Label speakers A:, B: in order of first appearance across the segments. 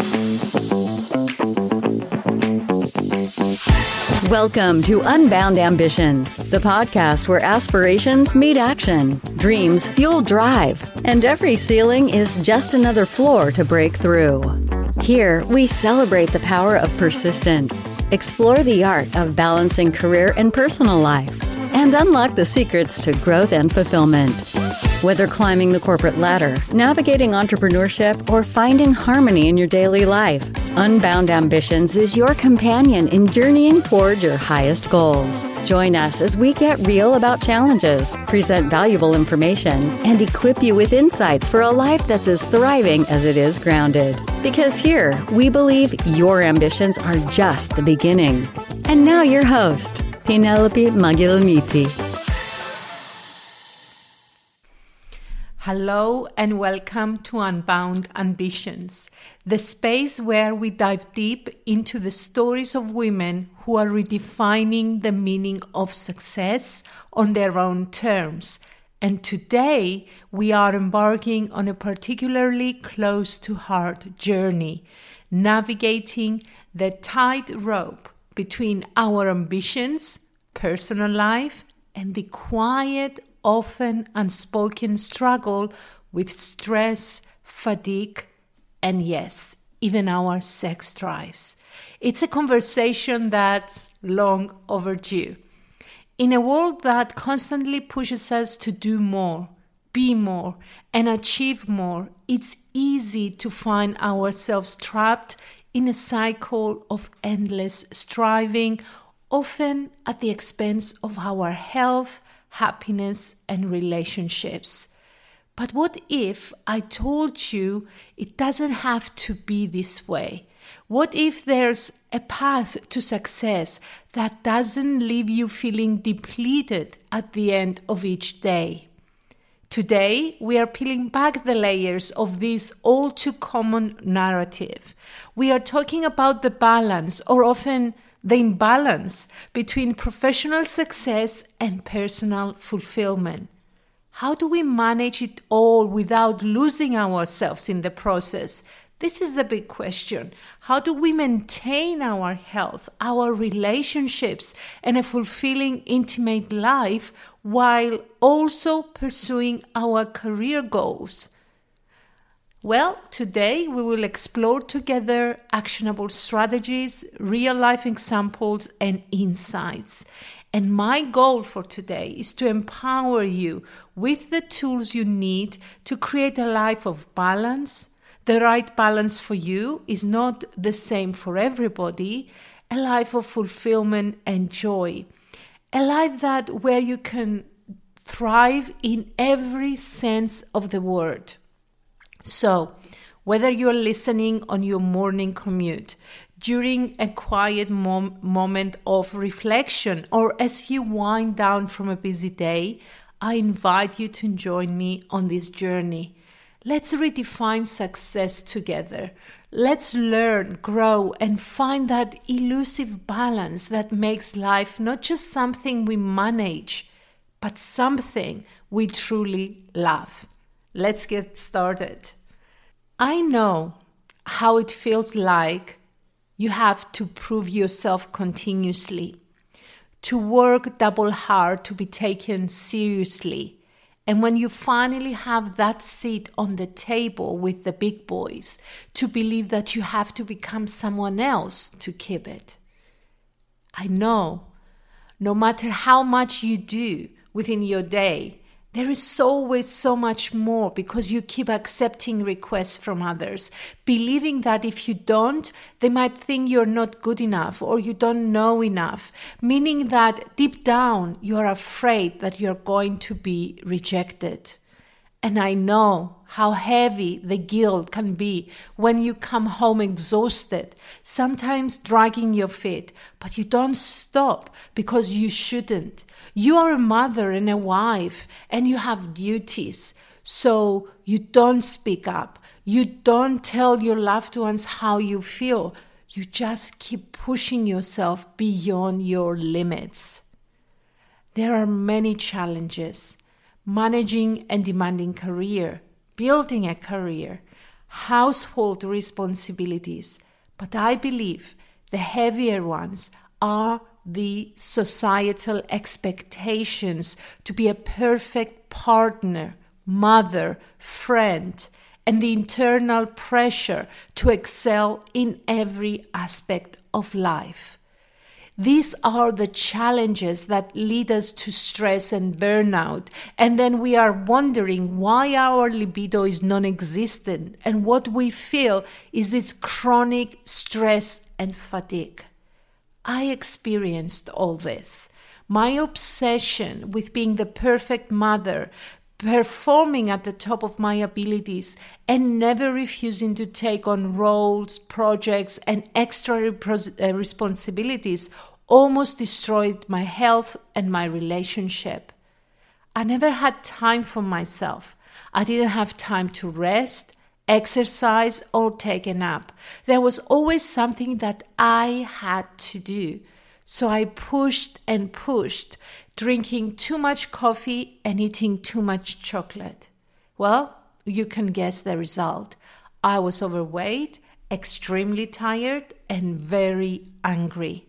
A: Welcome to Unbound Ambitions, the podcast where aspirations meet action, dreams fuel drive, and every ceiling is just another floor to break through. Here, we celebrate the power of persistence, explore the art of balancing career and personal life, and unlock the secrets to growth and fulfillment. Whether climbing the corporate ladder, navigating entrepreneurship, or finding harmony in your daily life, Unbound Ambitions is your companion in journeying toward your highest goals. Join us as we get real about challenges, present valuable information, and equip you with insights for a life that's as thriving as it is grounded. Because here, we believe your ambitions are just the beginning. And now your host, Penelope Magilniti.
B: Hello and welcome to Unbound Ambitions, the space where we dive deep into the stories of women who are redefining the meaning of success on their own terms. And today we are embarking on a particularly close to heart journey, navigating the tightrope between our ambitions, personal life, and the quiet, often unspoken struggle with stress, fatigue, and yes, even our sex drives. It's a conversation that's long overdue. In a world that constantly pushes us to do more, be more, and achieve more, it's easy to find ourselves trapped in a cycle of endless striving, often at the expense of our health, happiness, and relationships. But what if I told you it doesn't have to be this way? What if there's a path to success that doesn't leave you feeling depleted at the end of each day? Today, we are peeling back the layers of this all too common narrative. We are talking about the balance, or often the imbalance, between professional success and personal fulfillment. How do we manage it all without losing ourselves in the process? This is the big question. How do we maintain our health, our relationships, and a fulfilling, intimate life while also pursuing our career goals? Well, today we will explore together actionable strategies, real-life examples, and insights. And my goal for today is to empower you with the tools you need to create a life of balance. The right balance for you is not the same for everybody. A life of fulfillment and joy. A life where you can thrive in every sense of the word. So, whether you're listening on your morning commute, during a quiet moment of reflection, or as you wind down from a busy day, I invite you to join me on this journey. Let's redefine success together. Let's learn, grow, and find that elusive balance that makes life not just something we manage, but something we truly love. Let's get started. I know how it feels like you have to prove yourself continuously, to work double hard to be taken seriously. And when you finally have that seat on the table with the big boys, to believe that you have to become someone else to keep it. I know, no matter how much you do within your day, there is always so much more because you keep accepting requests from others, believing that if you don't, they might think you're not good enough or you don't know enough, meaning that deep down you are afraid that you're going to be rejected. And I know how heavy the guilt can be when you come home exhausted, sometimes dragging your feet, but you don't stop because you shouldn't. You are a mother and a wife, and you have duties, so you don't speak up. You don't tell your loved ones how you feel. You just keep pushing yourself beyond your limits. There are many challenges. Managing and demanding career, building a career, household responsibilities. But I believe the heavier ones are the societal expectations to be a perfect partner, mother, friend, and the internal pressure to excel in every aspect of life. These are the challenges that lead us to stress and burnout, and then we are wondering why our libido is non-existent, and what we feel is this chronic stress and fatigue. I experienced all this. My obsession with being the perfect mother, performing at the top of my abilities, and never refusing to take on roles, projects, and extra responsibilities almost destroyed my health and my relationship. I never had time for myself. I didn't have time to rest, exercise, or take a nap. There was always something that I had to do. So I pushed and pushed, drinking too much coffee and eating too much chocolate. Well, you can guess the result. I was overweight, extremely tired, and very angry.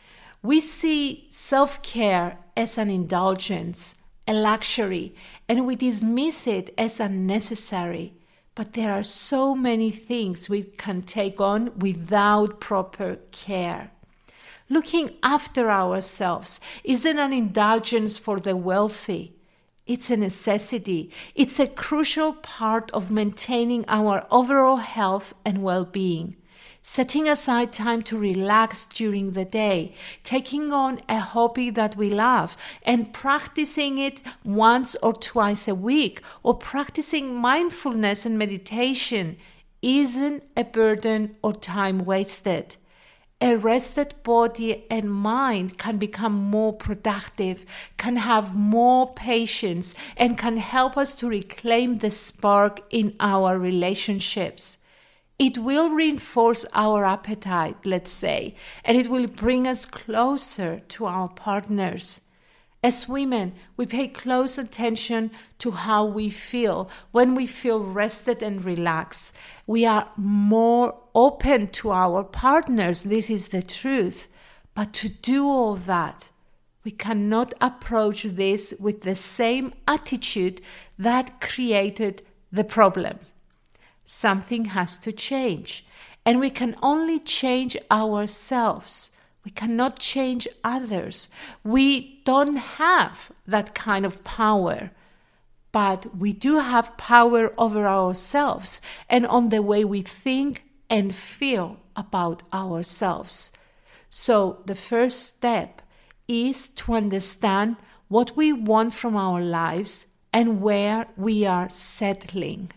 B: We see self-care as an indulgence, a luxury, and we dismiss it as unnecessary. But there are so many things we can take on without proper care. Looking after ourselves isn't an indulgence for the wealthy. It's a necessity. It's a crucial part of maintaining our overall health and well-being. Setting aside time to relax during the day, taking on a hobby that we love, and practicing it once or twice a week, or practicing mindfulness and meditation isn't a burden or time wasted. A rested body and mind can become more productive, can have more patience, and can help us to reclaim the spark in our relationships. It will reinforce our appetite, let's say, and it will bring us closer to our partners. As women, we pay close attention to how we feel. When we feel rested and relaxed, we are more open to our partners. This is the truth. But to do all that, we cannot approach this with the same attitude that created the problem. Something has to change, and we can only change ourselves. We cannot change others. We don't have that kind of power, but we do have power over ourselves and on the way we think and feel about ourselves. So the first step is to understand what we want from our lives and where we are settling.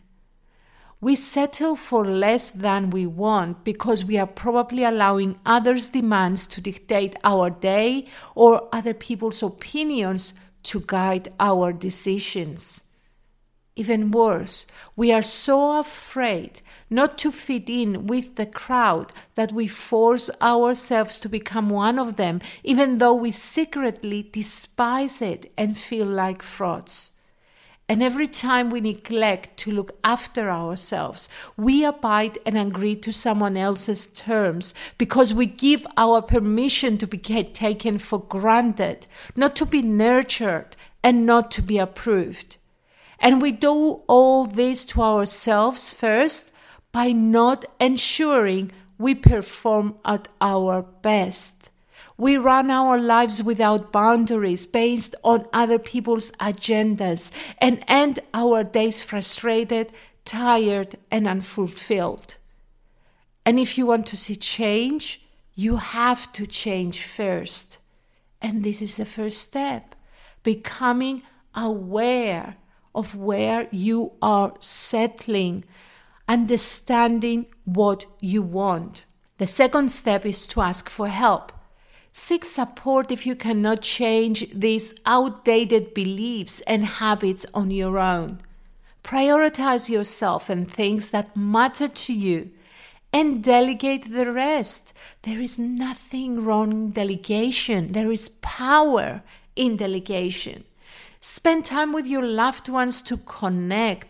B: We settle for less than we want because we are probably allowing others' demands to dictate our day or other people's opinions to guide our decisions. Even worse, we are so afraid not to fit in with the crowd that we force ourselves to become one of them, even though we secretly despise it and feel like frauds. And every time we neglect to look after ourselves, we abide and agree to someone else's terms because we give our permission to be taken for granted, not to be nurtured and not to be approved. And we do all this to ourselves first by not ensuring we perform at our best. We run our lives without boundaries based on other people's agendas and end our days frustrated, tired, and unfulfilled. And if you want to see change, you have to change first. And this is the first step, becoming aware of where you are settling, understanding what you want. The second step is to ask for help. Seek support if you cannot change these outdated beliefs and habits on your own. Prioritize yourself and things that matter to you and delegate the rest. There is nothing wrong in delegation. There is power in delegation. Spend time with your loved ones to connect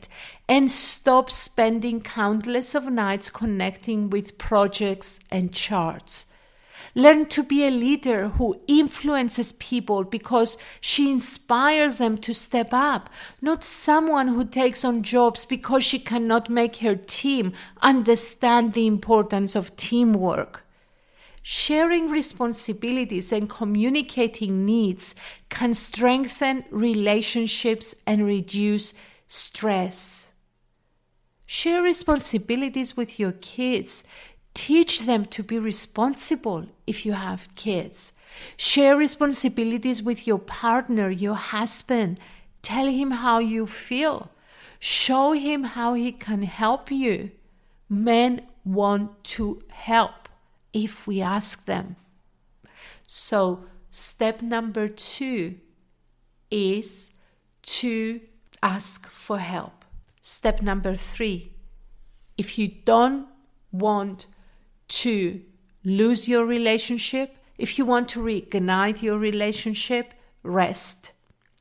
B: and stop spending countless of nights connecting with projects and charts. Learn to be a leader who influences people because she inspires them to step up, not someone who takes on jobs because she cannot make her team understand the importance of teamwork. Sharing responsibilities and communicating needs can strengthen relationships and reduce stress. Share responsibilities with your kids. Teach them to be responsible if you have kids. Share responsibilities with your partner, your husband. Tell him how you feel. Show him how he can help you. Men want to help if we ask them. So, step number 2 is to ask for help. Step number 3, if you don't want to lose your relationship, if you want to reignite your relationship, rest.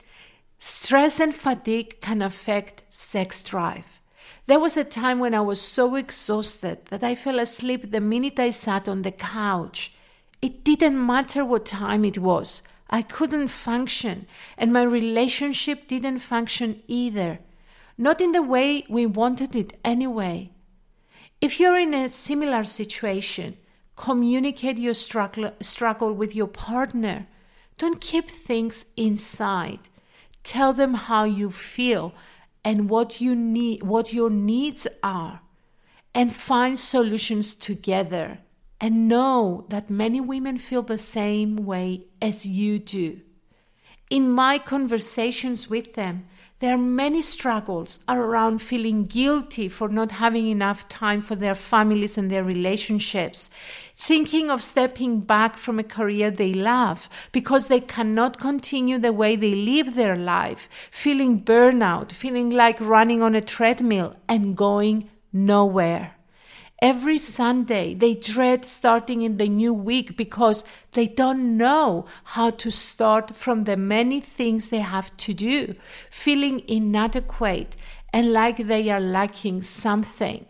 B: Stress and fatigue can affect sex drive. There was a time when I was so exhausted that I fell asleep the minute I sat on the couch. It didn't matter what time it was. I couldn't function, and my relationship didn't function either. Not in the way we wanted it anyway. If you're in a similar situation, communicate your struggle with your partner. Don't keep things inside. Tell them how you feel and what you need, what your needs are, and find solutions together. And know that many women feel the same way as you do. In my conversations with them, there are many struggles around feeling guilty for not having enough time for their families and their relationships, thinking of stepping back from a career they love because they cannot continue the way they live their life, feeling burnout, feeling like running on a treadmill and going nowhere. Every Sunday, they dread starting in the new week because they don't know how to start from the many things they have to do, feeling inadequate and like they are lacking something.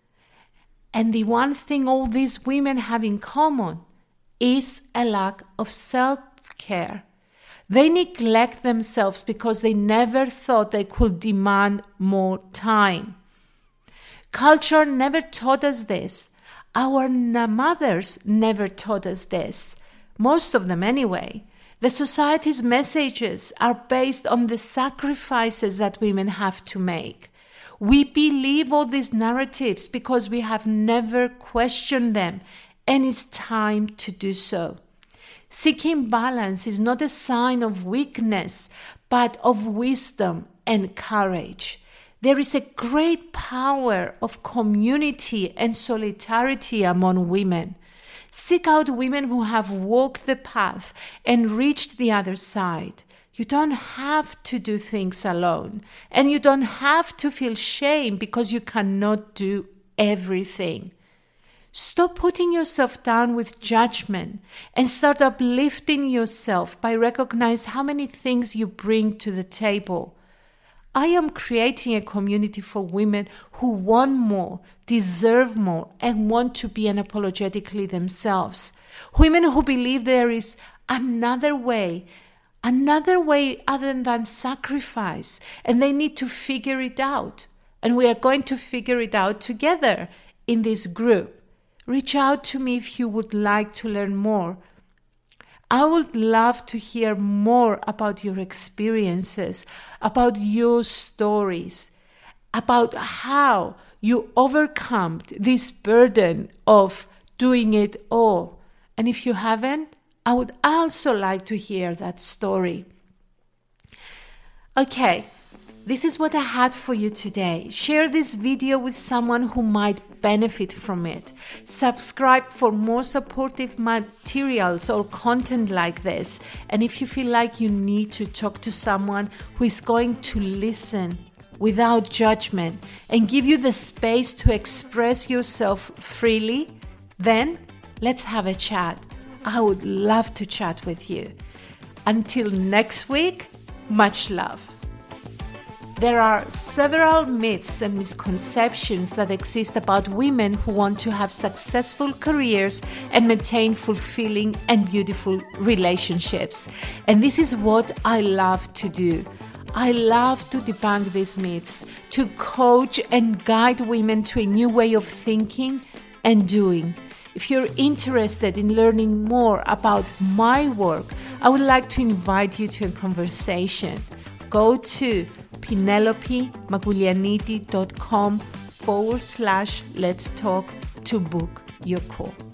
B: And the one thing all these women have in common is a lack of self-care. They neglect themselves because they never thought they could demand more time. Culture never taught us this. Our mothers never taught us this. Most of them anyway. The society's messages are based on the sacrifices that women have to make. We believe all these narratives because we have never questioned them, and it's time to do so. Seeking balance is not a sign of weakness, but of wisdom and courage. There is a great power of community and solidarity among women. Seek out women who have walked the path and reached the other side. You don't have to do things alone, and you don't have to feel shame because you cannot do everything. Stop putting yourself down with judgment and start uplifting yourself by recognizing how many things you bring to the table. I am creating a community for women who want more, deserve more, and want to be unapologetically themselves. Women who believe there is another way other than sacrifice, and they need to figure it out. And we are going to figure it out together in this group. Reach out to me if you would like to learn more. I would love to hear more about your experiences, about your stories, about how you overcome this burden of doing it all. And if you haven't, I would also like to hear that story. Okay, this is what I had for you today. Share this video with someone who might benefit from it. Subscribe for more supportive materials or content like this. And if you feel like you need to talk to someone who is going to listen without judgment and give you the space to express yourself freely, then let's have a chat. I would love to chat with you. Until next week, much love. There are several myths and misconceptions that exist about women who want to have successful careers and maintain fulfilling and beautiful relationships. And this is what I love to do. I love to debunk these myths, to coach and guide women to a new way of thinking and doing. If you're interested in learning more about my work, I would like to invite you to a conversation. Go to PenelopeMagulianiti.com/let's talk to book your call.